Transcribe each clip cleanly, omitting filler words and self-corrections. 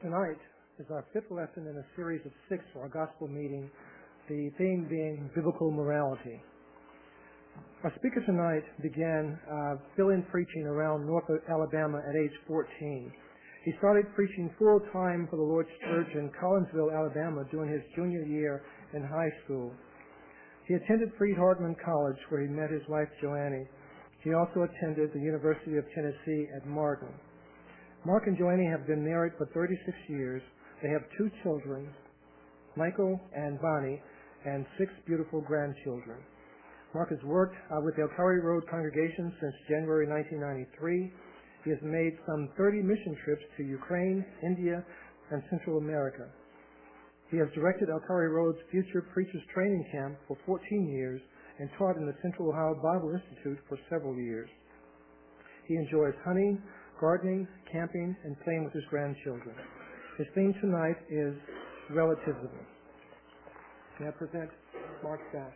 Tonight is our fifth lesson in a series of 6 for our gospel meeting, the theme being biblical morality. Our speaker tonight began fill-in preaching around North Alabama at age 14. He started preaching full-time for the Lord's Church in Collinsville, Alabama during his junior year in high school. He attended Freed-Hardeman College where he met his wife Joanne. He also attended the University of Tennessee at Martin. Mark and Joanne have been married for 36 years. They have 2 children, Michael and Bonnie, and 6 beautiful grandchildren. Mark has worked with the Elkhari Road congregation since January 1993. He has made some 30 mission trips to Ukraine, India, and Central America. He has directed Elkhari Road's Future Preachers Training Camp for 14 years and taught in the Central Ohio Bible Institute for several years. He enjoys hunting, gardening, camping, and playing with his grandchildren. His theme tonight is relativism. May I present Mark Bass?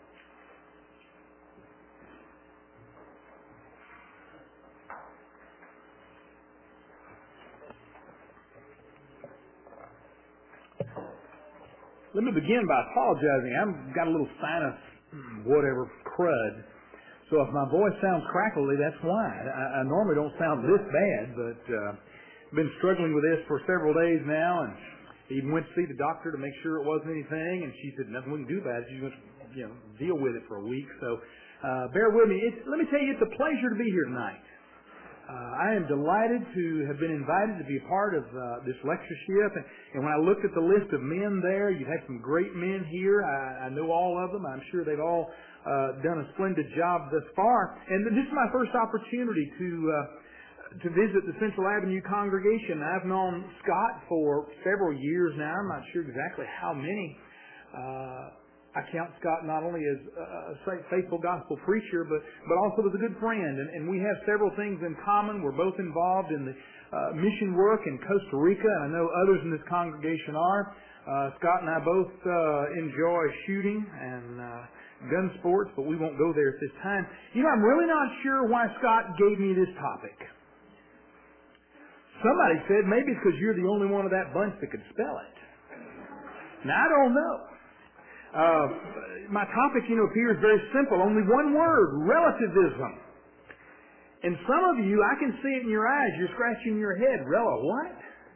Let me begin by apologizing. I've got a little sinus, crud. So if my voice sounds crackly, that's why. I normally don't sound this bad, but I've been struggling with this for several days now, and even went to see the doctor to make sure it wasn't anything, and she said nothing we can do about it. She's going to deal with it for a week. So bear with me. Let me tell you, it's a pleasure to be here tonight. I am delighted to have been invited to be a part of this lectureship. And when I looked at the list of men there, you've had some great men here. I know all of them. I'm sure they've all done a splendid job thus far. And this is my first opportunity to visit the Central Avenue congregation. I've known Scott for several years now. I'm not sure exactly how many. I count Scott not only as a faithful gospel preacher, but also as a good friend. And we have several things in common. We're both involved in the mission work in Costa Rica. I know others in this congregation are. Scott and I both enjoy shooting and gun sports, but we won't go there at this time. I'm really not sure why Scott gave me this topic. Somebody said maybe it's because you're the only one of that bunch that could spell it. Now, I don't know. My topic, appears very simple. Only one word, relativism. And some of you, I can see it in your eyes. You're scratching your head. What?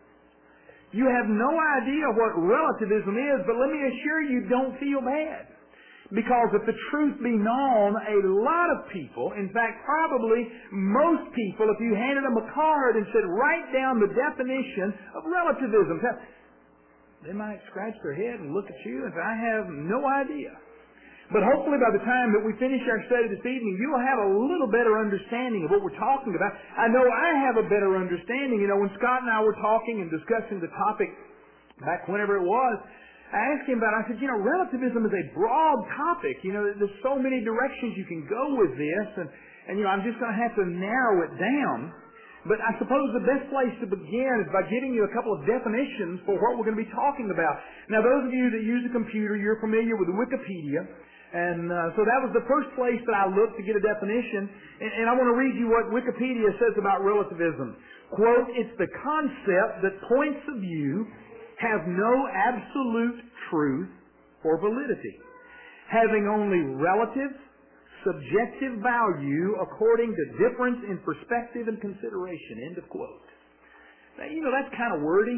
You have no idea what relativism is, but let me assure you, don't feel bad. Because if the truth be known, a lot of people, in fact, probably most people, if you handed them a card and said, write down the definition of relativism, they might scratch their head and look at you and say, I have no idea. But hopefully by the time that we finish our study this evening, you will have a little better understanding of what we're talking about. I know I have a better understanding. When Scott and I were talking and discussing the topic back whenever it was, I asked him about it. I said, relativism is a broad topic. There's so many directions you can go with this. And I'm just going to have to narrow it down. But I suppose the best place to begin is by giving you a couple of definitions for what we're going to be talking about. Now, those of you that use a computer, you're familiar with Wikipedia. And so that was the first place that I looked to get a definition. And I want to read you what Wikipedia says about relativism. Quote, it's the concept that points of view have no absolute truth or validity, having only relative, subjective value according to difference in perspective and consideration. End of quote. Now, that's kind of wordy.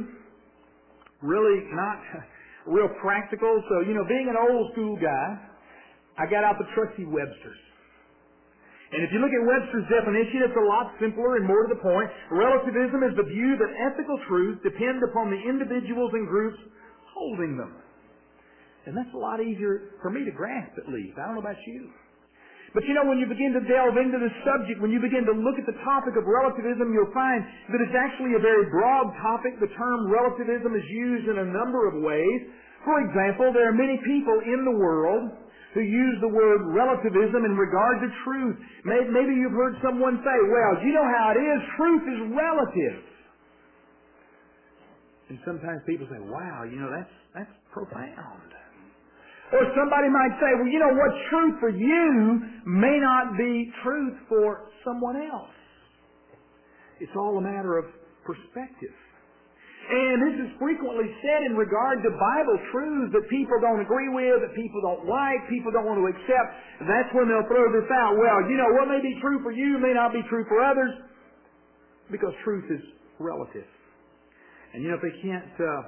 Really not real practical. So, being an old school guy, I got out the trusty Webster's. And if you look at Webster's definition, it's a lot simpler and more to the point. Relativism is the view that ethical truths depend upon the individuals and groups holding them. And that's a lot easier for me to grasp, at least. I don't know about you. But when you begin to delve into this subject, when you begin to look at the topic of relativism, you'll find that it's actually a very broad topic. The term relativism is used in a number of ways. For example, there are many people in the world who use the word relativism in regard to truth. Maybe you've heard someone say, well, you know how it is, truth is relative. And sometimes people say, wow, that's profound. Or somebody might say, well, what's truth for you may not be truth for someone else. It's all a matter of perspective. And this is frequently said in regard to Bible truths that people don't agree with, that people don't like, people don't want to accept. That's when they'll throw this out. Well, what may be true for you may not be true for others, because truth is relative. And if they can't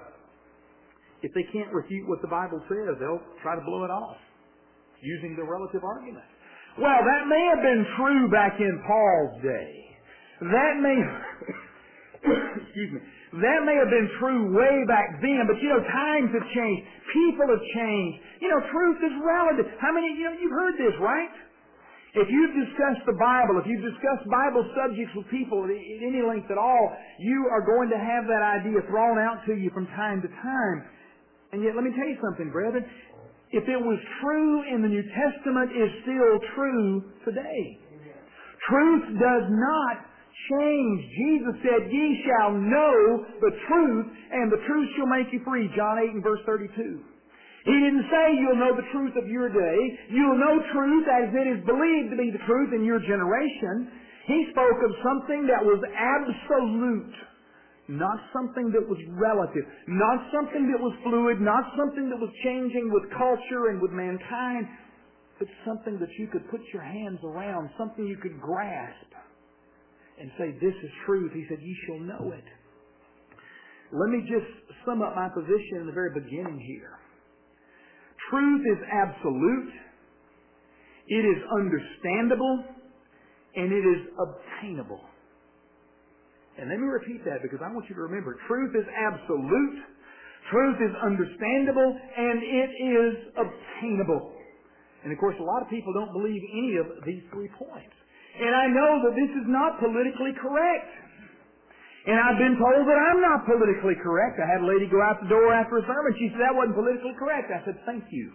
refute what the Bible says, they'll try to blow it off using the relative argument. Well, that may have been true back in Paul's day. That may excuse me. That may have been true way back then, but times have changed. People have changed. Truth is relative. How many, you've heard this, right? If you've discussed the Bible, if you've discussed Bible subjects with people at any length at all, you are going to have that idea thrown out to you from time to time. And yet, let me tell you something, brethren. If it was true in the New Testament, it's still true today. Truth does not change. Jesus said, "Ye shall know the truth, and the truth shall make you free." John 8 and verse 32. He didn't say you'll know the truth of your day. You'll know truth as it is believed to be the truth in your generation. He spoke of something that was absolute, not something that was relative, not something that was fluid, not something that was changing with culture and with mankind, but something that you could put your hands around, something you could grasp and say, "This is truth." He said, "Ye shall know it." Let me just sum up my position in the very beginning here. Truth is absolute, it is understandable, and it is obtainable. And let me repeat that because I want you to remember, truth is absolute, truth is understandable, and it is obtainable. And of course, a lot of people don't believe any of these 3 points. And I know that this is not politically correct. And I've been told that I'm not politically correct. I had a lady go out the door after a sermon. She said, "That wasn't politically correct." I said, "Thank you."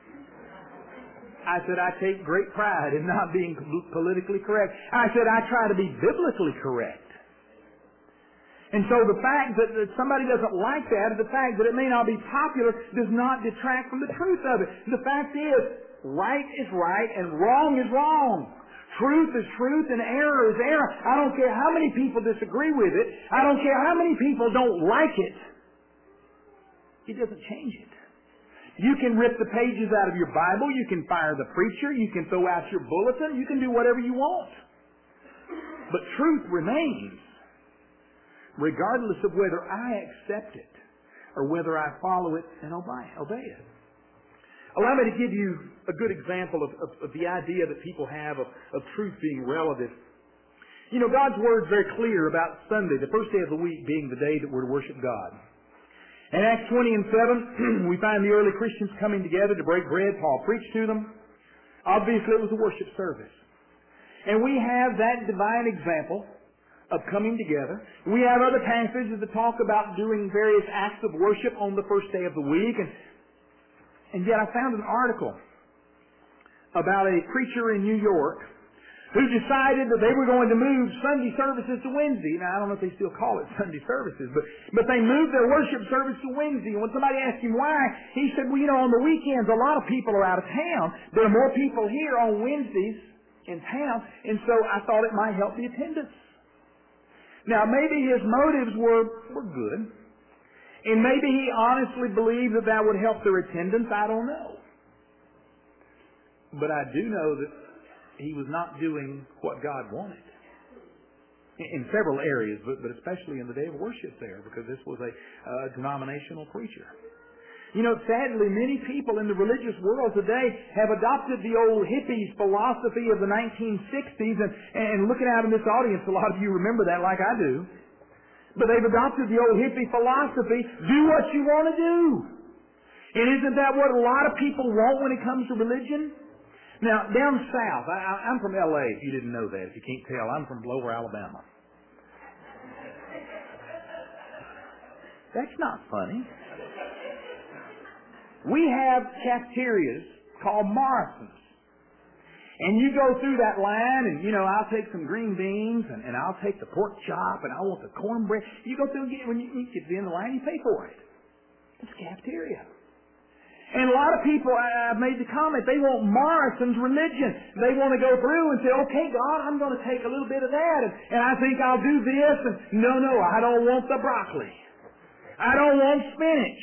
I said, "I take great pride in not being politically correct." I said, "I try to be biblically correct." And so the fact that somebody doesn't like that, or the fact that it may not be popular, does not detract from the truth of it. The fact is, right is right and wrong is wrong. Truth is truth and error is error. I don't care how many people disagree with it. I don't care how many people don't like it. It doesn't change it. You can rip the pages out of your Bible. You can fire the preacher. You can throw out your bulletin. You can do whatever you want. But truth remains, regardless of whether I accept it or whether I follow it and obey it. Allow me to give you a good example of the idea that people have of truth being relative. God's Word is very clear about Sunday, the first day of the week, being the day that we're to worship God. In Acts 20 and 7, we find the early Christians coming together to break bread. Paul preached to them. Obviously, it was a worship service. And we have that divine example of coming together. We have other passages that talk about doing various acts of worship on the first day of the week. And yet I found an article about a preacher in New York who decided that they were going to move Sunday services to Wednesday. Now, I don't know if they still call it Sunday services, but they moved their worship service to Wednesday. And when somebody asked him why, he said, "Well, on the weekends, a lot of people are out of town. There are more people here on Wednesdays in town, and so I thought it might help the attendance." Now, maybe his motives were good. And maybe he honestly believed that would help their attendance. I don't know. But I do know that he was not doing what God wanted. In several areas, but especially in the day of worship there, because this was a denominational preacher. Sadly, many people in the religious world today have adopted the old hippies philosophy of the 1960s. And looking out in this audience, a lot of you remember that like I do. But they've adopted the old hippie philosophy, do what you want to do. And isn't that what a lot of people want when it comes to religion? Now, down south, I'm from L.A., if you didn't know that. If you can't tell, I'm from Lower Alabama. That's not funny. We have cafeterias called Morrison's. And you go through that line, and, I'll take some green beans, and I'll take the pork chop, and I want the cornbread. You go through, when you get to the end of the line, you pay for it. It's a cafeteria. And a lot of people, I've made the comment, they want Morrison's religion. They want to go through and say, "Okay, God, I'm going to take a little bit of that, and I think I'll do this, and no, I don't want the broccoli." I don't want spinach.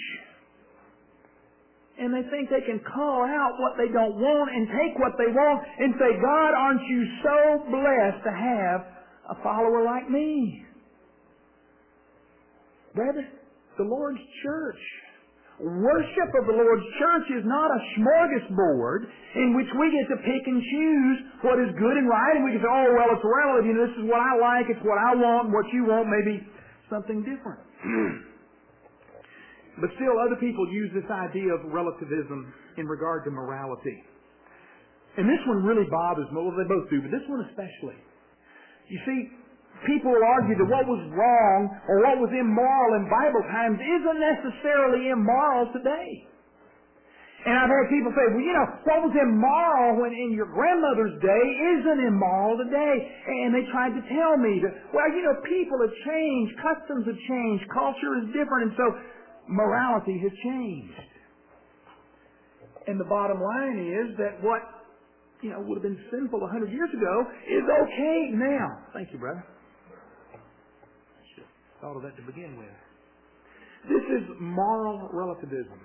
And they think they can call out what they don't want and take what they want and say, God, aren't you so blessed to have a follower like me? Brother, the Lord's church, worship of the Lord's church is not a smorgasbord in which we get to pick and choose what is good and right, and we can say, oh, well, it's relative. You know, this is what I like, it's what I want, what you want, maybe something different. But still, other people use this idea of relativism in regard to morality. And this one really bothers me. Well, they both do, but this one especially. You see, people will argue that what was wrong or what was immoral in Bible times isn't necessarily immoral today. And I've heard people say, well, you know, what was immoral when in your grandmother's day isn't immoral today. And they tried to tell me that, well, you know, people have changed, customs have changed, culture is different, and so morality has changed. And the bottom line is that what, you know, would have been sinful 100 years ago is okay now. Thank you, brother. I should have thought of that to begin with. This is moral relativism.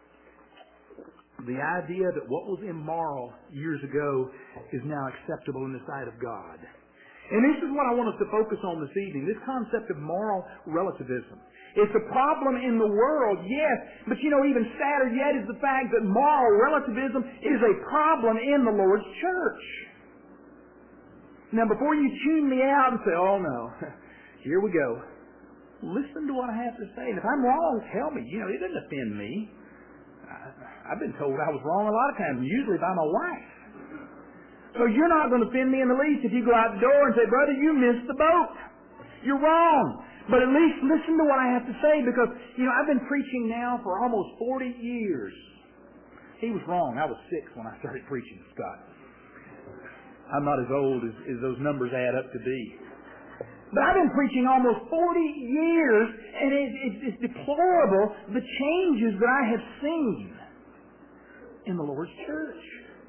The idea that what was immoral years ago is now acceptable in the sight of God. And this is what I want us to focus on this evening, this concept of moral relativism. It's a problem in the world, yes, but you know, even sadder yet is the fact that moral relativism is a problem in the Lord's church. Now, before you tune me out and say, oh no, here we go, listen to what I have to say. And if I'm wrong, tell me. You know, it doesn't offend me. I've been told I was wrong a lot of times, usually by my wife. So you're not going to offend me in the least if you go out the door and say, brother, you missed the boat. You're wrong. But at least listen to what I have to say, because, you know, I've been preaching now for almost 40 years. He was wrong. I was 6 when I started preaching, Scott. I'm not as old as those numbers add up to be. But I've been preaching almost 40 years, and it's deplorable the changes that I have seen in the Lord's church.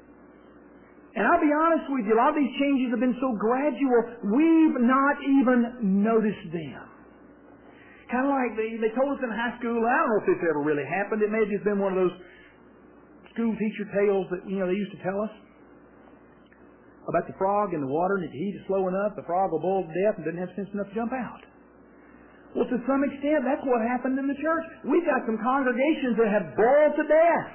And I'll be honest with you, a lot of these changes have been so gradual, we've not even noticed them. Kind of like they told us in high school, I don't know if this ever really happened, it may have just been one of those school teacher tales that, you know, they used to tell us about the frog in the water, and if you heat it slow enough, the frog will boil to death and doesn't have sense enough to jump out. Well, to some extent, that's what happened in the church. We've got some congregations that have boiled to death.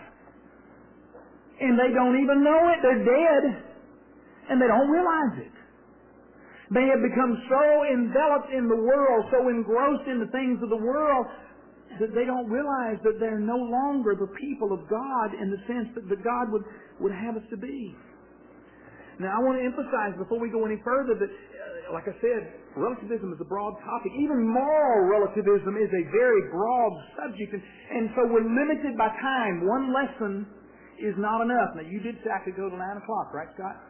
And they don't even know it. They're dead. And they don't realize it. They have become so enveloped in the world, so engrossed in the things of the world, that they don't realize that they're no longer the people of God in the sense that God would have us to be. Now, I want to emphasize before we go any further that, like I said, relativism is a broad topic. Even moral relativism is a very broad subject. And so we're limited by time. One lesson is not enough. Now, you did say I could go to 9 o'clock, right, Scott?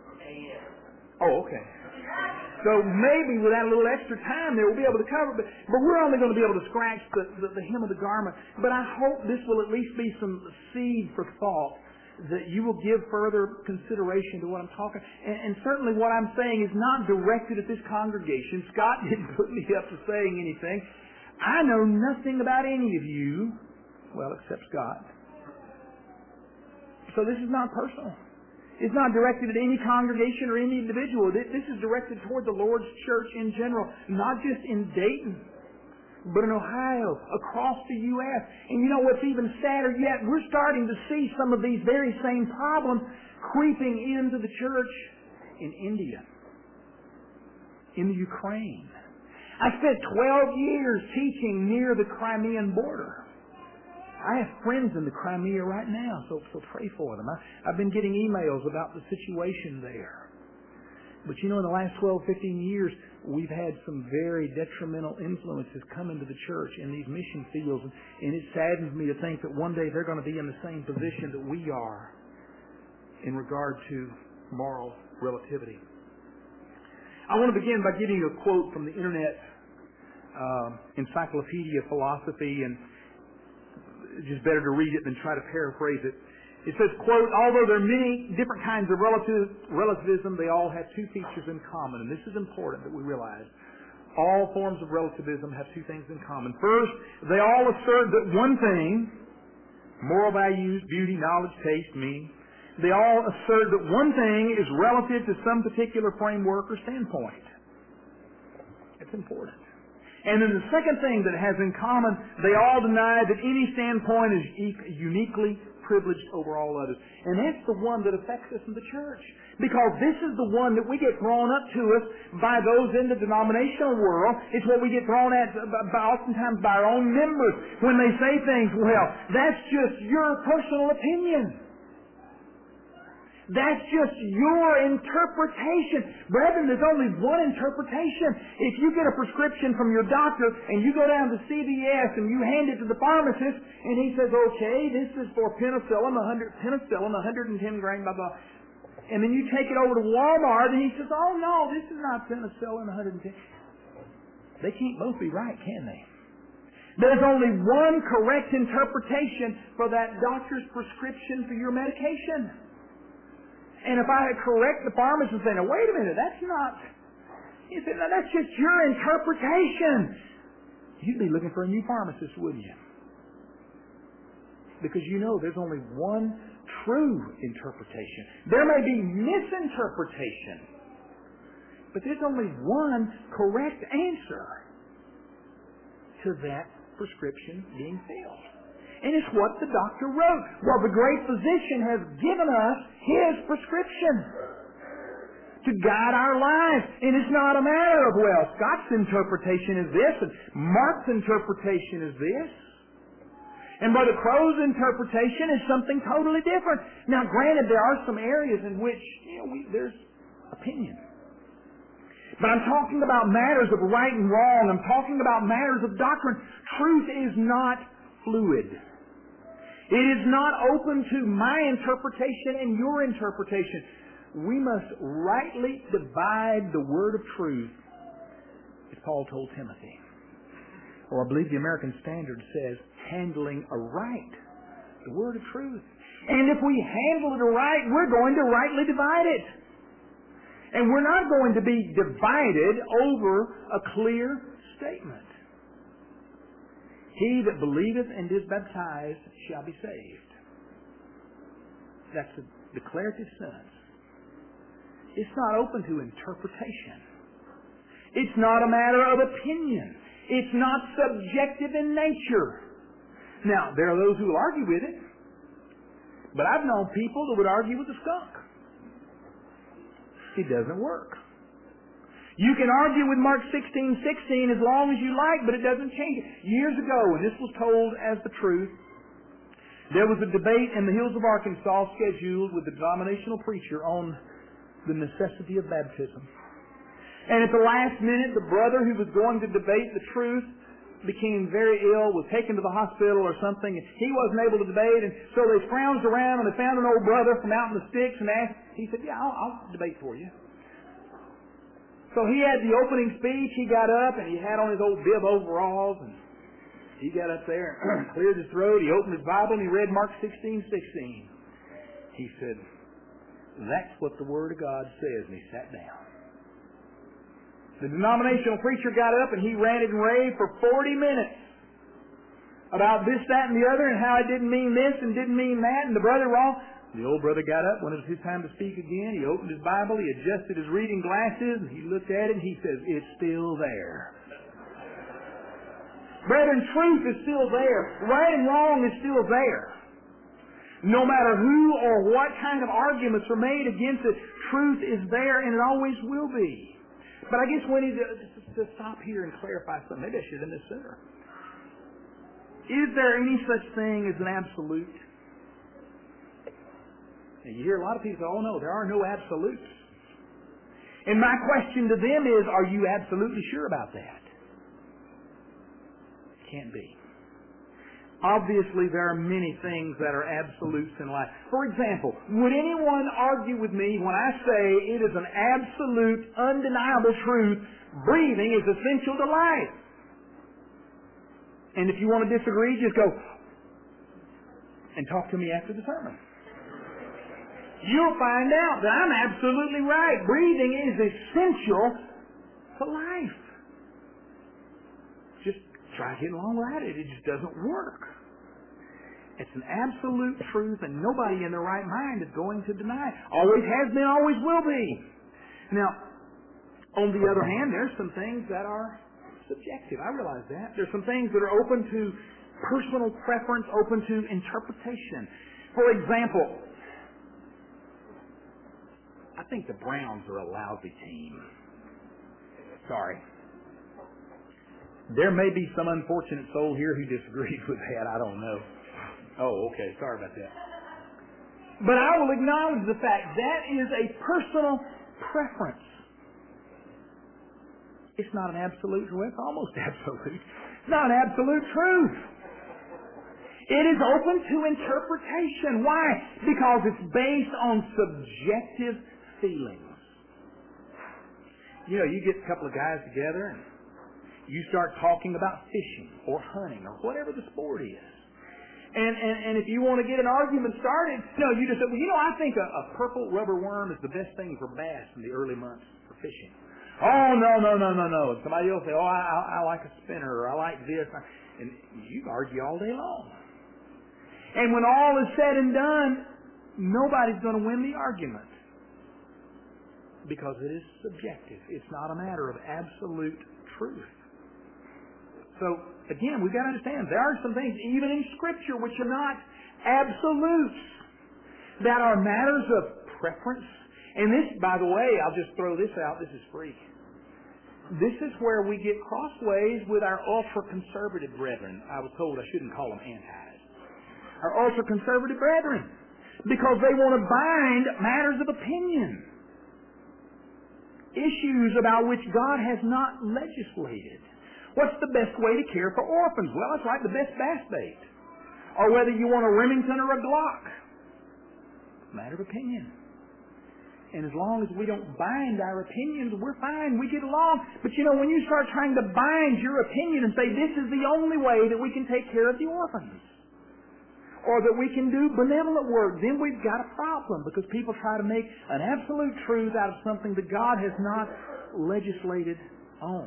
Oh, okay. So maybe with that little extra time there, we'll be able to cover it. But we're only going to be able to scratch the hem of the garment. But I hope this will at least be some seed for thought, that you will give further consideration to what I'm talking. And certainly what I'm saying is not directed at this congregation. Scott didn't put me up to saying anything. I know nothing about any of you, well, except Scott. So this is not personal. It's not directed at any congregation or any individual. This is directed toward the Lord's church in general, not just in Dayton, but in Ohio, across the U.S. And you know what's even sadder yet? We're starting to see some of these very same problems creeping into the church in India, in the Ukraine. I spent 12 years teaching near the Crimean border. I have friends in the Crimea right now, so pray for them. I've been getting emails about the situation there. But you know, in the last 12, 15 years, we've had some very detrimental influences come into the church in these mission fields. And it saddens me to think that one day they're going to be in the same position that we are in regard to moral relativity. I want to begin by giving you a quote from the Internet Encyclopedia of Philosophy, and it's just better to read it than try to paraphrase it. It says, quote, although there are many different kinds of relativism, they all have two features in common, and this is important that we realize. All forms of relativism have two things in common. First, they all assert that one thing, moral values, beauty, knowledge, taste, meaning, they all assert that one thing is relative to some particular framework or standpoint. It's important. And then the second thing that has in common, they all deny that any standpoint is uniquely privileged over all others. And that's the one that affects us in the church. Because this is the one that we get thrown up to us by those in the denominational world. It's what we get thrown at oftentimes by our own members when they say things, well, that's just your personal opinion. That's just your interpretation. Brethren, there's only one interpretation. If you get a prescription from your doctor and you go down to CVS and you hand it to the pharmacist and he says, okay, this is for penicillin, 110 grain, blah, blah. And then you take it over to Walmart and he says, oh no, this is not penicillin, 110. They can't both be right, can they? There's only one correct interpretation for that doctor's prescription for your medication. And if I had correct the pharmacist and say, now wait a minute, that's not, he said, no, that's just your interpretation. You'd be looking for a new pharmacist, wouldn't you? Because you know there's only one true interpretation. There may be misinterpretation, but there's only one correct answer to that prescription being filled. And it's what the doctor wrote. Well, the great physician has given us his prescription to guide our lives. And it's not a matter of, well, Scott's interpretation is this and Mark's interpretation is this. And Brother Crow's interpretation is something totally different. Now, granted, there are some areas in which, there's opinion. But I'm talking about matters of right and wrong. I'm talking about matters of doctrine. Truth is not fluid. It is not open to my interpretation and your interpretation. We must rightly divide the word of truth, as Paul told Timothy. Or I believe the American Standard says, handling aright the word of truth. And if we handle it aright, we're going to rightly divide it. And we're not going to be divided over a clear statement. He that believeth and is baptized shall be saved. That's a declarative sentence. It's not open to interpretation. It's not a matter of opinion. It's not subjective in nature. Now, there are those who will argue with it, but I've known people that would argue with a skunk. It doesn't work. You can argue with Mark 16:16 as long as you like, but it doesn't change it. Years ago, and this was told as the truth, there was a debate in the hills of Arkansas scheduled with the denominational preacher on the necessity of baptism. And at the last minute, the brother who was going to debate the truth became very ill, was taken to the hospital or something, and he wasn't able to debate, and so they scrounged around and they found an old brother from out in the sticks and asked, he said, yeah, I'll debate for you. So he had the opening speech, he got up and he had on his old bib overalls and he got up there and cleared his throat, he opened his Bible and he read Mark 16:16. He said, that's what the Word of God says, and he sat down. The denominational preacher got up and he ranted and raved for 40 minutes about this, that, and the other and how it didn't mean this and didn't mean that and the brother wrong. The old brother got up when it was his time to speak again. He opened his Bible, he adjusted his reading glasses, and he looked at it and he says, it's still there. Brethren, truth is still there. Right and wrong is still there. No matter who or what kind of arguments are made against it, truth is there and it always will be. But I guess we need to stop here and clarify something. Maybe I should have done this sooner. Is there any such thing as an absolute? And you hear a lot of people say, oh no, there are no absolutes. And my question to them is, are you absolutely sure about that? Can't be. Obviously, there are many things that are absolutes in life. For example, would anyone argue with me when I say it is an absolute, undeniable truth, breathing is essential to life? And if you want to disagree, just go and talk to me after the sermon. You'll find out that I'm absolutely right. Breathing is essential to life. try getting along without it. It just doesn't work. It's an absolute truth, and nobody in their right mind is going to deny it. Always has been, always will be. Now, on the other hand, there's some things that are subjective. I realize that. There's some things that are open to personal preference, open to interpretation. For example, I think the Browns are a lousy team. Sorry. There may be some unfortunate soul here who disagrees with that. I don't know. Oh, okay. Sorry about that. But I will acknowledge the fact that is a personal preference. It's not an absolute truth. It's almost absolute. It's not an absolute truth. It is open to interpretation. Why? Because it's based on subjective feelings. You know, you get a couple of guys together and you start talking about fishing or hunting or whatever the sport is. And if you want to get an argument started, you just say, I think a purple rubber worm is the best thing for bass in the early months for fishing. Oh, no. Somebody else say, I like a spinner, or I like this. And you argue all day long. And when all is said and done, nobody's going to win the argument. Because it is subjective. It's not a matter of absolute truth. So, again, we've got to understand, there are some things, even in Scripture, which are not absolutes, that are matters of preference. And this, by the way, I'll just throw this out, this is free. This is where we get crossways with our ultra-conservative brethren. I was told I shouldn't call them antis. Our ultra-conservative brethren. Because they want to bind matters of opinion. Issues about which God has not legislated. What's the best way to care for orphans? Well, it's like the best bass bait. Or whether you want a Remington or a Glock. Matter of opinion. And as long as we don't bind our opinions, we're fine. We get along. But when you start trying to bind your opinion and say this is the only way that we can take care of the orphans, or that we can do benevolent work, then we've got a problem, because people try to make an absolute truth out of something that God has not legislated on.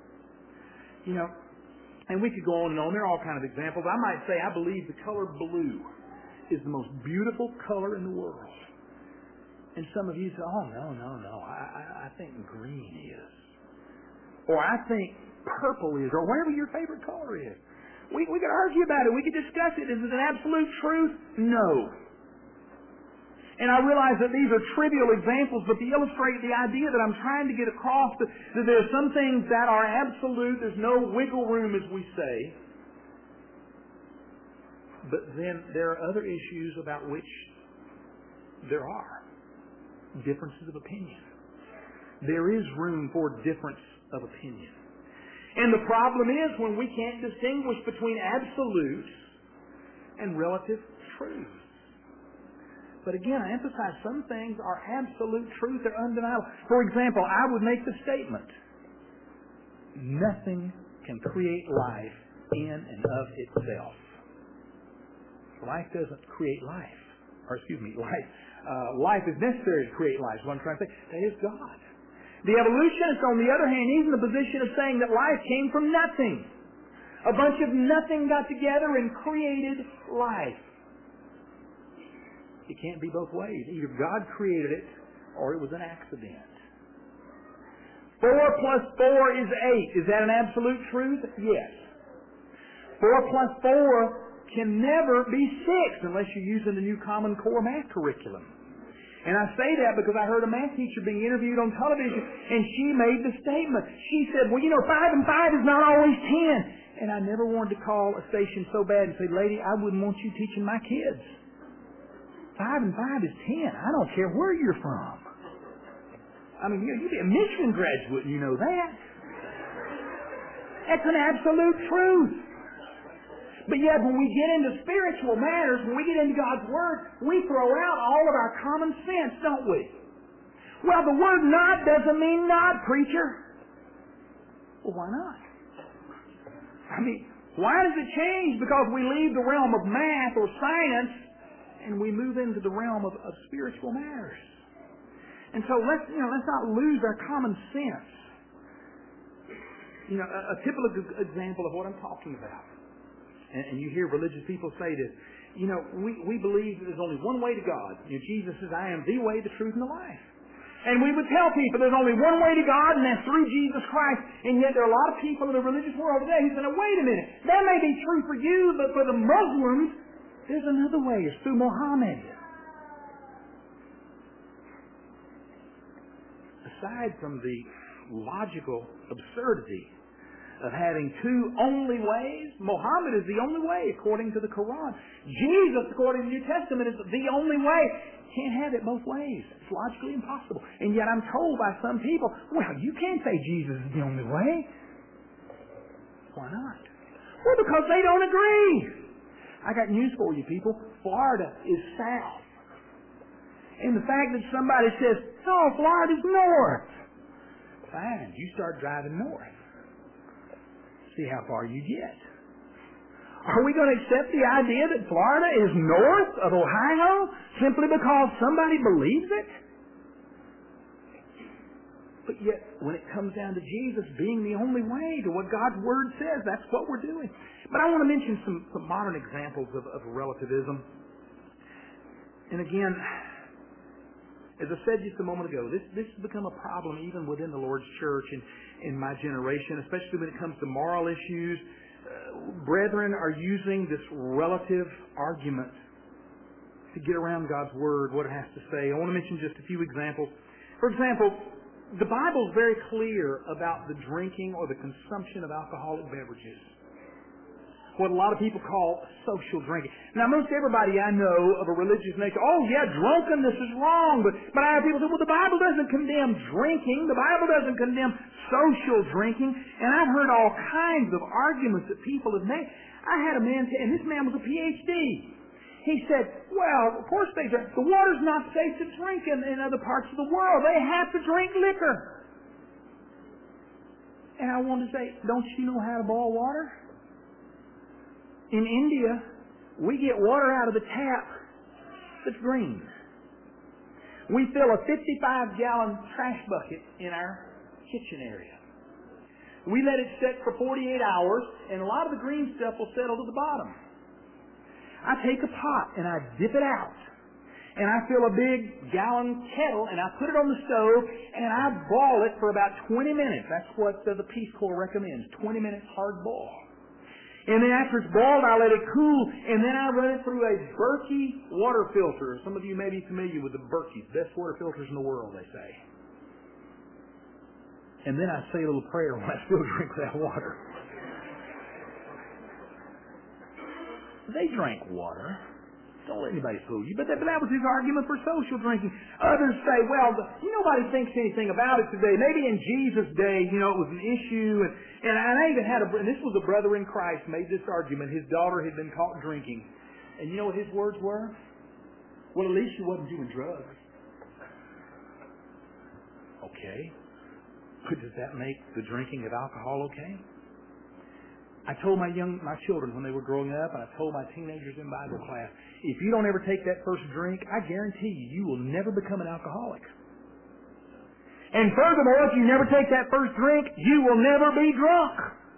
And we could go on and on. There are all kinds of examples. I might say I believe the color blue is the most beautiful color in the world. And some of you say, oh, no. I think green is. Or I think purple is. Or whatever your favorite color is. We could argue about it. We could discuss it. Is it an absolute truth? No. And I realize that these are trivial examples, but they illustrate the idea that I'm trying to get across, that there are some things that are absolute. There's no wiggle room, as we say. But then there are other issues about which there are differences of opinion. There is room for difference of opinion. And the problem is when we can't distinguish between absolutes and relative truths. But again, I emphasize some things are absolute truth, they're undeniable. For example, I would make the statement, nothing can create life in and of itself. Life doesn't create life. Life is necessary to create life, is what I'm trying to say. That is God. The evolutionist, on the other hand, he's in the position of saying that life came from nothing. A bunch of nothing got together and created life. It can't be both ways. Either God created it or it was an accident. 4 plus 4 is 8. Is that an absolute truth? Yes. 4 plus 4 can never be 6 unless you're using the new Common Core math curriculum. And I say that because I heard a math teacher being interviewed on television, and she made the statement. She said, 5 and 5 is not always 10. And I never wanted to call a station so bad and say, lady, I wouldn't want you teaching my kids. 5 and 5 is 10. I don't care where you're from. I mean, you'd be a Michigan graduate and you know that. That's an absolute truth. But yet when we get into spiritual matters, when we get into God's Word, we throw out all of our common sense, don't we? Well, the word not doesn't mean not, preacher. Well, why not? I mean, why does it change? Because we leave the realm of math or science and we move into the realm of spiritual matters. And so let's not lose our common sense. a typical example of what I'm talking about. And you hear religious people say this. We believe there's only one way to God. Jesus says, I am the way, the truth, and the life. And we would tell people there's only one way to God, and that's through Jesus Christ. And yet there are a lot of people in the religious world today who say, now, wait a minute, that may be true for you, but for the Muslims, there's another way. It's through Muhammad. Aside from the logical absurdity of having two only ways, Muhammad is the only way according to the Quran. Jesus, according to the New Testament, is the only way. Can't have it both ways. It's logically impossible. And yet I'm told by some people, well, you can't say Jesus is the only way. Why not? Well, because they don't agree. I got news for you people. Florida is south. And the fact that somebody says, oh, Florida's north. Fine, you start driving north. See how far you get. Are we going to accept the idea that Florida is north of Ohio simply because somebody believes it? But yet, when it comes down to Jesus being the only way to what God's Word says, that's what we're doing. But I want to mention some modern examples of relativism. And again, as I said just a moment ago, this has become a problem even within the Lord's church in my generation, especially when it comes to moral issues. Brethren are using this relative argument to get around God's Word, what it has to say. I want to mention just a few examples. For example, the Bible is very clear about the drinking or the consumption of alcoholic beverages. What a lot of people call social drinking. Now, most everybody I know of a religious nature, oh yeah, drunkenness is wrong. But I have people say, well, the Bible doesn't condemn drinking. The Bible doesn't condemn social drinking. And I've heard all kinds of arguments that people have made. I had a man say, and this man was a PhD. He said, well, of course they drink. The water's not safe to drink in other parts of the world. They have to drink liquor. And I wanted to say, don't you know how to boil water? In India, we get water out of the tap that's green. We fill a 55-gallon trash bucket in our kitchen area. We let it set for 48 hours, and a lot of the green stuff will settle to the bottom. I take a pot and I dip it out, and I fill a big gallon kettle, and I put it on the stove, and I boil it for about 20 minutes. That's what the Peace Corps recommends, 20 minutes hard boil. And then after it's boiled, I let it cool, and then I run it through a Berkey water filter. Some of you may be familiar with the Berkeys, best water filters in the world, they say. And then I say a little prayer when I still drink that water. They drank water. Don't let anybody fool you. But that was his argument for social drinking. Others say, well, nobody thinks anything about it today. Maybe in Jesus' day, it was an issue. And I even had and this was a brother in Christ made this argument. His daughter had been caught drinking. And you know what his words were? Well, at least she wasn't doing drugs. Okay. But does that make the drinking of alcohol okay? I told my children when they were growing up, and I told my teenagers in Bible class, if you don't ever take that first drink, I guarantee you will never become an alcoholic. And furthermore, if you never take that first drink, you will never be drunk.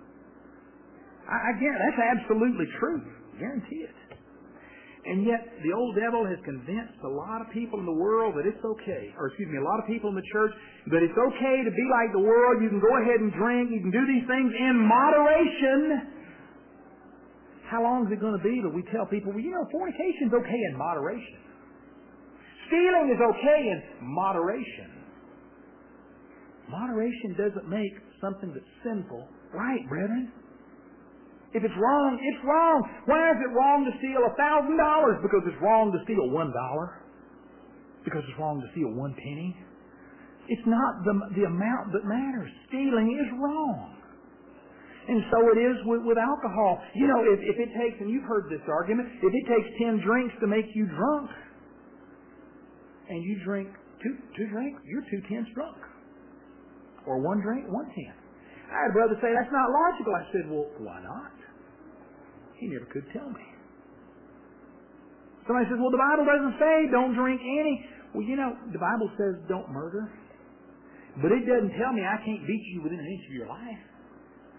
I guarantee that's absolutely true. I guarantee it. And yet, the old devil has convinced a lot of people in the world that it's okay, a lot of people in the church, that it's okay to be like the world. You can go ahead and drink. You can do these things in moderation. How long is it going to be that we tell people, well, fornication's okay in moderation. Stealing is okay in moderation. Moderation doesn't make something that's sinful right, brethren. If it's wrong, it's wrong. Why is it wrong to steal $1,000? Because it's wrong to steal $1. Because it's wrong to steal 1 penny. It's not the amount that matters. Stealing is wrong. And so it is with alcohol. If it takes, and you've heard this argument, if it takes 10 drinks to make you drunk, and you drink two drinks, you're 2 tenths drunk. Or 1 drink, 1 tenth. I had a brother say, that's not logical. I said, well, why not? He never could tell me. Somebody says, well, the Bible doesn't say don't drink any. Well, the Bible says don't murder. But it doesn't tell me I can't beat you within an inch of your life.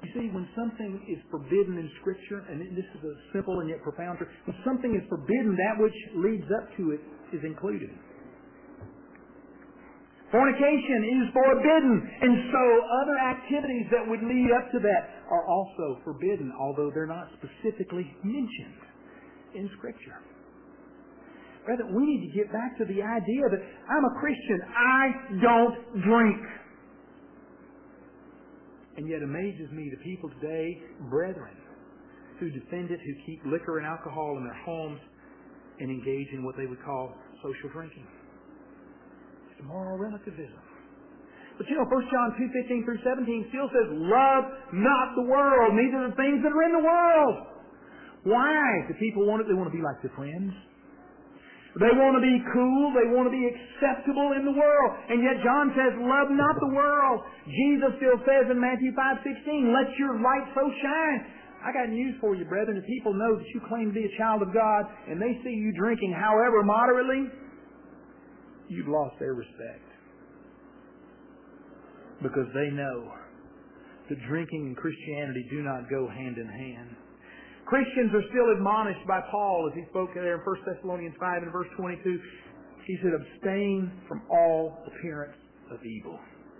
You see, when something is forbidden in Scripture, and this is a simple and yet profound truth, when something is forbidden, that which leads up to it is included. Fornication is forbidden, and so other activities that would lead up to that are also forbidden, although they're not specifically mentioned in Scripture. Rather, we need to get back to the idea that I'm a Christian. I don't drink. And yet amazes me the people today, brethren, who defend it, who keep liquor and alcohol in their homes and engage in what they would call social drinking. It's moral relativism. But you know, 1 John 2:15 through 17 still says, love not the world, neither the things that are in the world. Why? The people want it. They want to be like their friends. They want to be cool. They want to be acceptable in the world. And yet John says, love not the world. Jesus still says in Matthew 5:16, let your light so shine. I got news for you, brethren. If people know that you claim to be a child of God and they see you drinking, however moderately, you've lost their respect. Because they know that drinking and Christianity do not go hand in hand. Christians are still admonished by Paul as he spoke there in 1 Thessalonians 5 and verse 22. He said, abstain from all appearance of evil.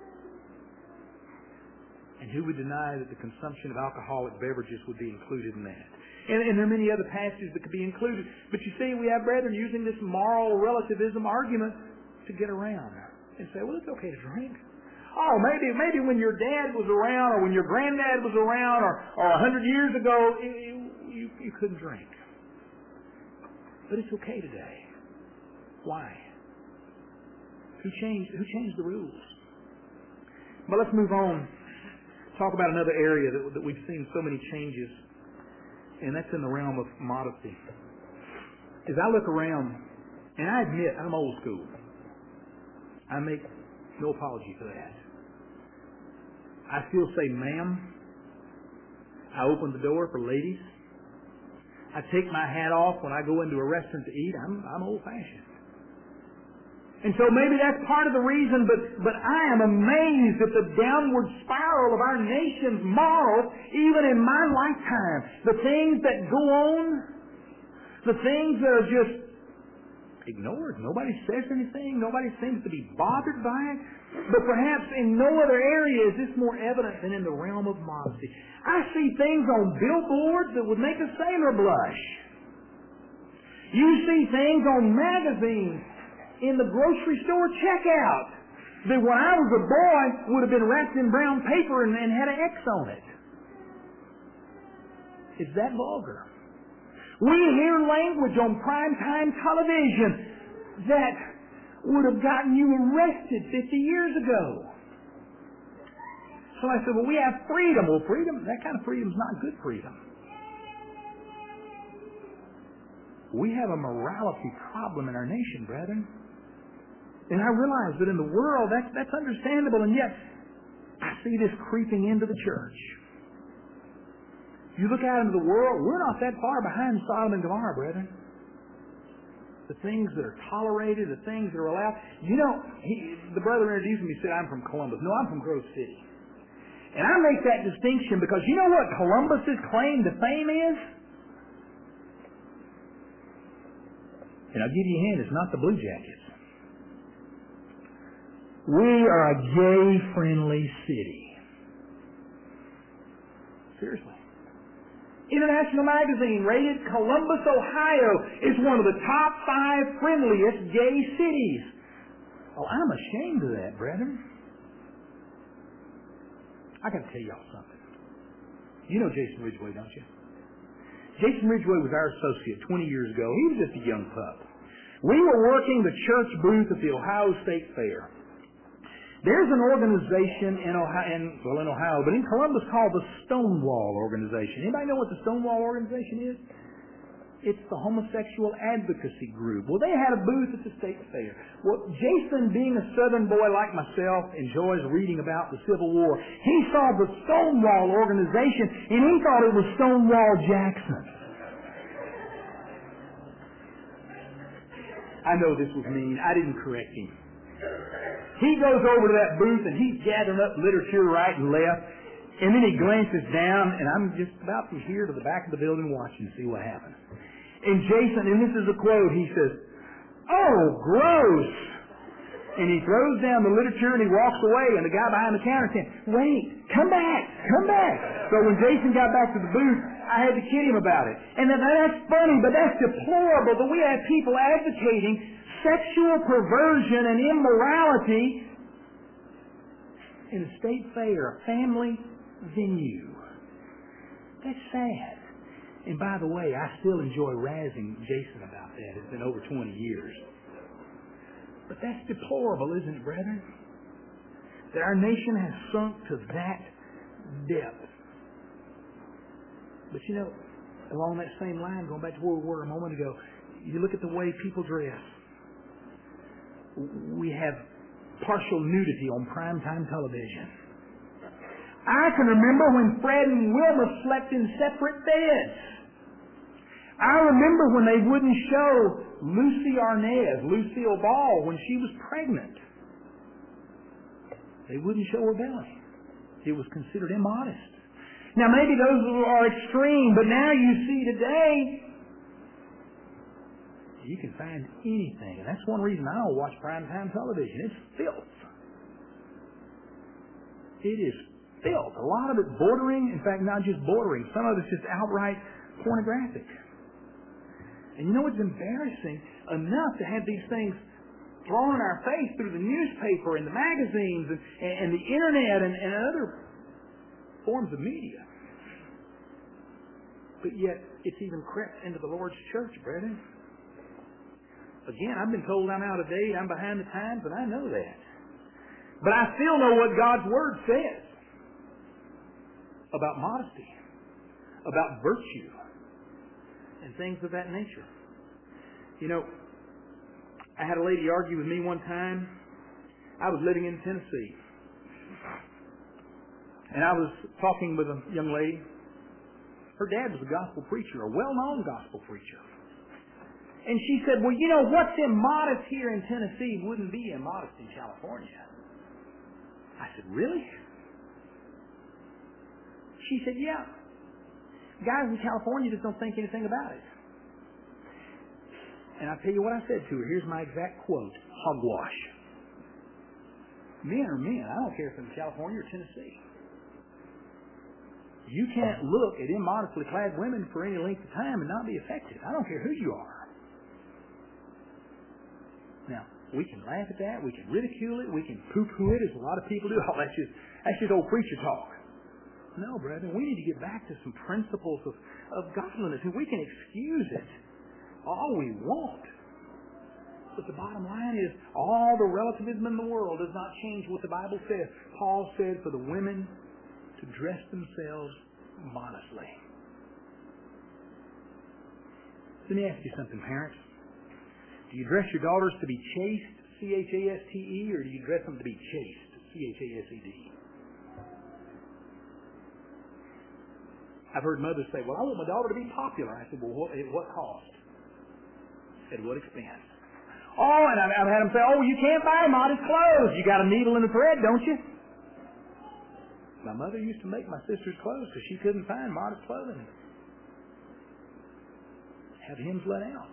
And who would deny that the consumption of alcoholic beverages would be included in that? And there are many other passages that could be included. But you see, we have brethren using this moral relativism argument to get around and say, well, it's okay to drink. Oh, maybe when your dad was around or when your granddad was around or 100 years ago, you couldn't drink. But it's okay today. Why? Who changed the rules? But let's move on. Talk about another area that we've seen so many changes, and that's in the realm of modesty. As I look around, and I admit I'm old school. I make no apology for that. I still say ma'am. I open the door for ladies. I take my hat off when I go into a restaurant to eat. I'm old-fashioned. And so maybe that's part of the reason, but I am amazed at the downward spiral of our nation's morals, even in my lifetime. The things that go on, the things that are just ignored. Nobody says anything. Nobody seems to be bothered by it. But perhaps in no other area is this more evident than in the realm of modesty. I see things on billboards that would make a sailor blush. You see things on magazines in the grocery store checkout that when I was a boy would have been wrapped in brown paper and had an X on it. It's that vulgar. We hear language on primetime television that would have gotten you arrested 50 years ago. So I said, well, we have freedom. Well, freedom, that kind of freedom is not good freedom. We have a morality problem in our nation, brethren. And I realize that in the world, that's understandable, and yet I see this creeping into the church. You look out into the world, we're not that far behind Sodom and Gomorrah, brethren. The things that are tolerated, the things that are allowed. You know, the brother introduced me, said, I'm from Columbus. No, I'm from Grove City. And I make that distinction because you know what Columbus's claim to fame is? And I'll give you a hint, it's not the Blue Jackets. We are a gay-friendly city. Seriously. International Magazine rated Columbus, Ohio as one of the top 5 friendliest gay cities. Oh, I'm ashamed of that, brethren. I got to tell y'all something. You know Jason Ridgway, don't you? Jason Ridgway was our associate 20 years ago. He was just a young pup. We were working the church booth at the Ohio State Fair. There's an organization in Ohio, but in Columbus called the Stonewall Organization. Anybody know what the Stonewall Organization is? It's the homosexual advocacy group. Well, they had a booth at the state fair. Well, Jason, being a Southern boy like myself, enjoys reading about the Civil War. He saw the Stonewall Organization, and he thought it was Stonewall Jackson. I know this was mean. I didn't correct him. He goes over to that booth and he's gathering up literature right and left. And then he glances down, and I'm just about from here to the back of the building watching to see what happens. And Jason, and this is a quote, he says, "Oh, gross!" And he throws down the literature and he walks away, and the guy behind the counter said, "Wait, come back, come back." So when Jason got back to the booth, I had to kid him about it. And that's funny, but that's deplorable that we have people advocating sexual perversion and immorality in a state fair, a family venue. That's sad. And by the way, I still enjoy razzing Jason about that. It's been over 20 years. But that's deplorable, isn't it, brethren? That our nation has sunk to that depth. But you know, along that same line, going back to where we were a moment ago, you look at the way people dress. We have partial nudity on primetime television. I can remember when Fred and Wilma slept in separate beds. I remember when they wouldn't show Lucy Arnaz, Lucille Ball, when she was pregnant. They wouldn't show her belly. It was considered immodest. Now maybe those are extreme, but now you see today, you can find anything. And that's one reason I don't watch primetime television. It's filth. It is filth. A lot of it bordering, in fact, not just bordering. Some of it's just outright pornographic. And you know what's embarrassing enough to have these things thrown in our face through the newspaper and the magazines and the internet and other forms of media. But yet, it's even crept into the Lord's church, brethren. Again, I've been told I'm out of date, I'm behind the times, and I know that. But I still know what God's Word says about modesty, about virtue, and things of that nature. You know, I had a lady argue with me one time. I was living in Tennessee. And I was talking with a young lady. Her dad was a gospel preacher, a well-known gospel preacher. And she said, "Well, you know, what's immodest here in Tennessee wouldn't be immodest in California." I said, "Really?" She said, "Yeah. Guys in California just don't think anything about it." And I'll tell you what I said to her. Here's my exact quote. Hogwash. Men are men. I don't care if it's in California or Tennessee. You can't look at immodestly clad women for any length of time and not be affected. I don't care who you are. Now, we can laugh at that. We can ridicule it. We can poo-poo it, as a lot of people do. Oh, that's just old preacher talk. No, brethren, we need to get back to some principles of godliness. And we can excuse it all we want. But the bottom line is, all the relativism in the world does not change what the Bible says. Paul said for the women to dress themselves modestly. Let me ask you something, parents. Do you dress your daughters to be chaste, C-H-A-S-T-E, or do you dress them to be chaste, C-H-A-S-E-D? I've heard mothers say, "Well, I want my daughter to be popular." I said, "Well, at what cost? At what expense?" Oh, and I've had them say, "Oh, you can't buy modest clothes. You got a needle and a thread, don't you?" My mother used to make my sister's clothes because she couldn't find modest clothing. Have hymns let out.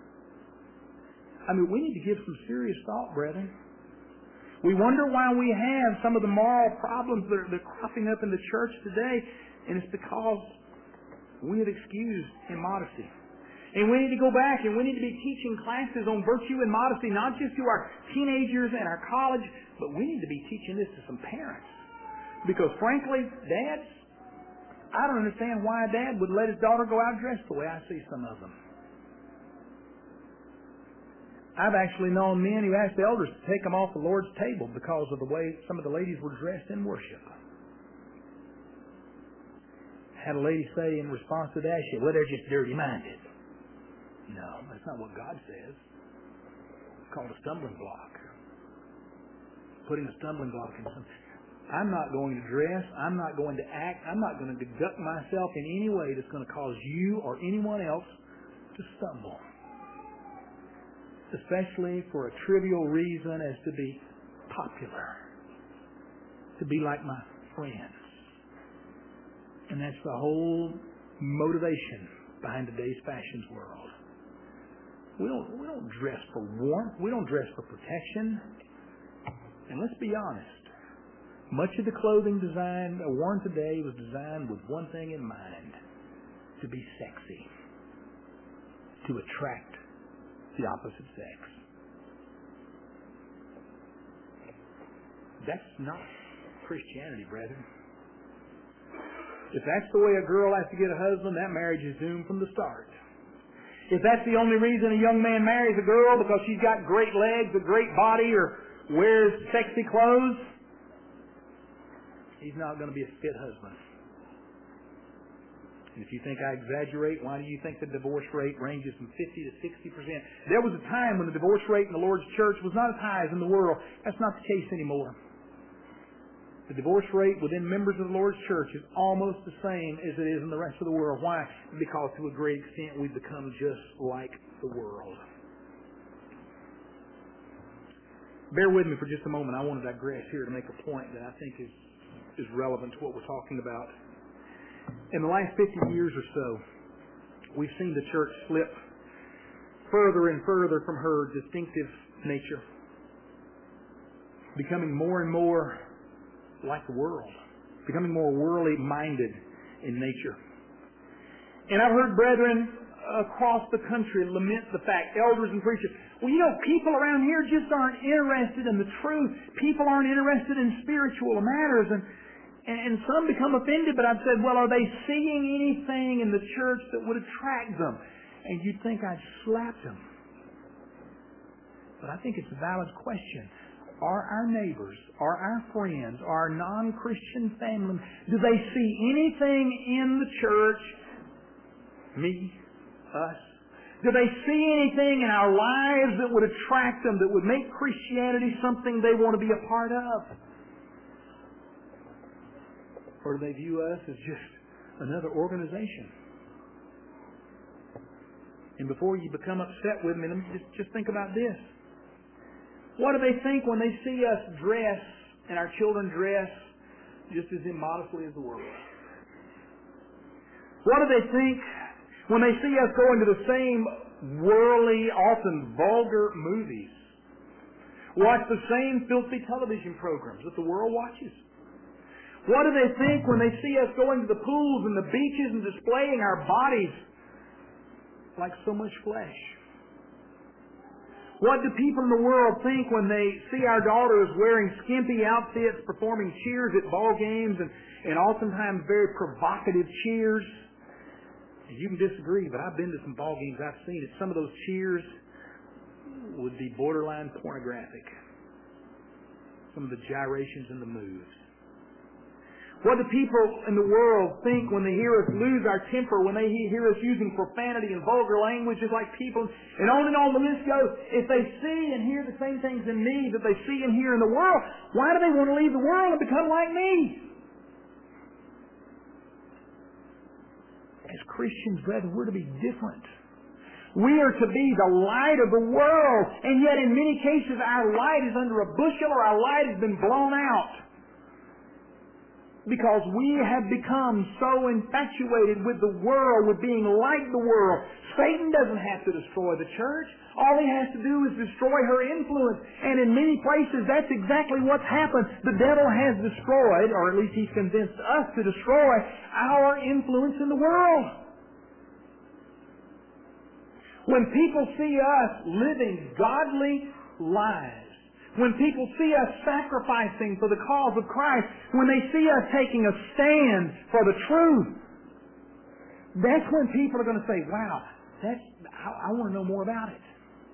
I mean, we need to give some serious thought, brethren. We wonder why we have some of the moral problems that are cropping up in the church today, and it's because we have excused immodesty. And we need to go back and we need to be teaching classes on virtue and modesty, not just to our teenagers and our college, but we need to be teaching this to some parents. Because frankly, dads, I don't understand why a dad would let his daughter go out dressed the way I see some of them. I've actually known men who asked the elders to take them off the Lord's table because of the way some of the ladies were dressed in worship. Had a lady say in response to that, she said, "Well, they're just dirty-minded." No, that's not what God says. It's called a stumbling block. Putting a stumbling block in something. I'm not going to dress. I'm not going to act. I'm not going to conduct myself in any way that's going to cause you or anyone else to stumble. Especially for a trivial reason as to be popular. To be like my friends. And that's the whole motivation behind today's fashions world. We don't dress for warmth. We don't dress for protection. And let's be honest. Much of the clothing design worn today was designed with one thing in mind: to be sexy, to attract the opposite sex. That's not Christianity, brethren. If that's the way a girl has to get a husband, that marriage is doomed from the start. If that's the only reason a young man marries a girl, because she's got great legs, a great body, or wears sexy clothes, he's not going to be a fit husband. And if you think I exaggerate, why do you think the divorce rate ranges from 50 to 60%? There was a time when the divorce rate in the Lord's church was not as high as in the world. That's not the case anymore. The divorce rate within members of the Lord's church is almost the same as it is in the rest of the world. Why? Because to a great extent we've become just like the world. Bear with me for just a moment. I want to digress here to make a point that I think is relevant to what we're talking about. In the last 50 years or so, we've seen the church slip further and further from her distinctive nature, becoming more and more like the world, becoming more worldly minded in nature. And I've heard brethren across the country lament the fact, elders and preachers, well, people around here just aren't interested in the truth. People aren't interested in spiritual matters. And some become offended, but I've said, well, are they seeing anything in the church that would attract them? And you'd think I'd slapped them. But I think it's a valid question. Are our neighbors, are our friends, are our non-Christian family, do they see anything in the church, me, us? Do they see anything in our lives that would attract them, that would make Christianity something they want to be a part of? Or do they view us as just another organization? And before you become upset with me, let me just think about this. What do they think when they see us dress and our children dress just as immodestly as the world? What do they think when they see us going to the same worldly, often vulgar movies? Watch the same filthy television programs that the world watches? What do they think when they see us going to the pools and the beaches and displaying our bodies like so much flesh? What do people in the world think when they see our daughters wearing skimpy outfits, performing cheers at ball games, and oftentimes very provocative cheers? And you can disagree, but I've been to some ball games I've seen it. Some of those cheers would be borderline pornographic. Some of the gyrations and the moves. What do people in the world think when they hear us lose our temper, when they hear us using profanity and vulgar language just like people? And on the list goes. If they see and hear the same things in me that they see and hear in the world, why do they want to leave the world and become like me? As Christians, brethren, we're to be different. We are to be the light of the world, and yet in many cases our light is under a bushel or our light has been blown out. Because we have become so infatuated with the world, with being like the world. Satan doesn't have to destroy the church. All he has to do is destroy her influence. And in many places, that's exactly what's happened. The devil has destroyed, or at least he's convinced us to destroy, our influence in the world. When people see us living godly lives, when people see us sacrificing for the cause of Christ, when they see us taking a stand for the truth, that's when people are going to say, wow, I want to know more about it.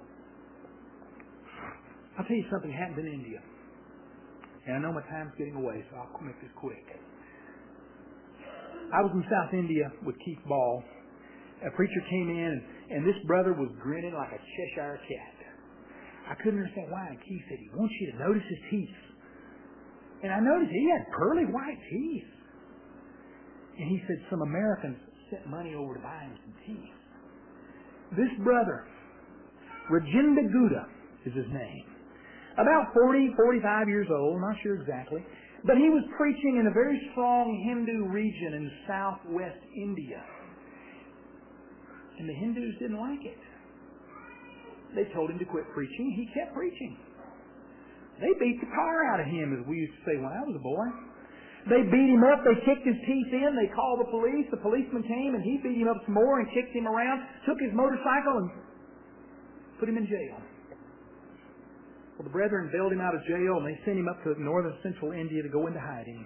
I'll tell you something happened in India. And I know my time's getting away, so I'll make this quick. I was in South India with Keith Ball. A preacher came in, and this brother was grinning like a Cheshire cat. I couldn't understand why. And Keith said, he wants you to notice his teeth. And I noticed he had pearly white teeth. And he said some Americans sent money over to buy him some teeth. This brother, Rajendra Gouda is his name. About 40, 45 years old, not sure exactly. But he was preaching in a very strong Hindu region in southwest India. And the Hindus didn't like it. They told him to quit preaching. He kept preaching. They beat the tar out of him, as we used to say when I was a boy. They beat him up. They kicked his teeth in. They called the police. The policeman came, and he beat him up some more and kicked him around, took his motorcycle, and put him in jail. Well, the brethren bailed him out of jail, and they sent him up to northern central India to go into hiding.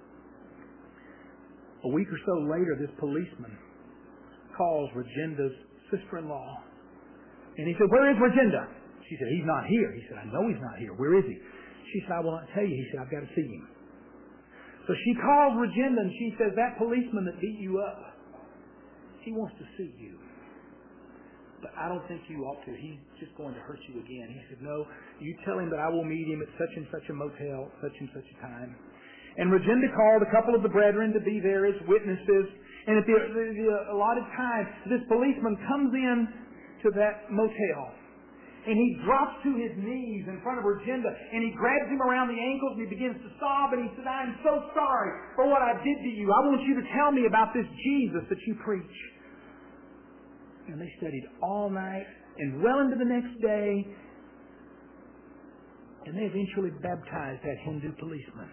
A week or so later, this policeman calls Rajenda's sister-in-law. And he said, "Where is Rajenda?" She said, "He's not here." He said, "I know he's not here. Where is he?" She said, "I will not tell you." He said, "I've got to see him." So she calls Rajenda and she says, "That policeman that beat you up, he wants to see you. But I don't think you ought to. He's just going to hurt you again." He said, "No, you tell him that I will meet him at such and such a motel, such and such a time." And Rajenda called a couple of the brethren to be there as witnesses. And at the allotted time, this policeman comes in to that motel. And he drops to his knees in front of Rajenda, and he grabs him around the ankles, and he begins to sob, and he said, "I'm so sorry for what I did to you. I want you to tell me about this Jesus that you preach." And they studied all night and well into the next day, and they eventually baptized that Hindu policeman.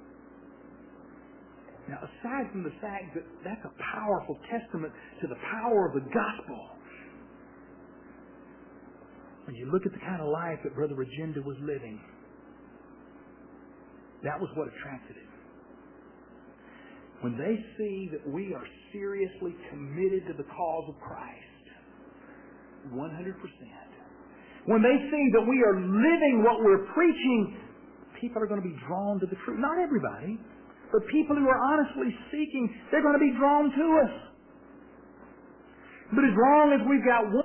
Now, aside from the fact that that's a powerful testament to the power of the gospel, when you look at the kind of life that Brother Rajenda was living, that was what attracted him. When they see that we are seriously committed to the cause of Christ, 100%. When they see that we are living what we're preaching, people are going to be drawn to the truth. Not everybody, but people who are honestly seeking, they're going to be drawn to us. But as long as we've got one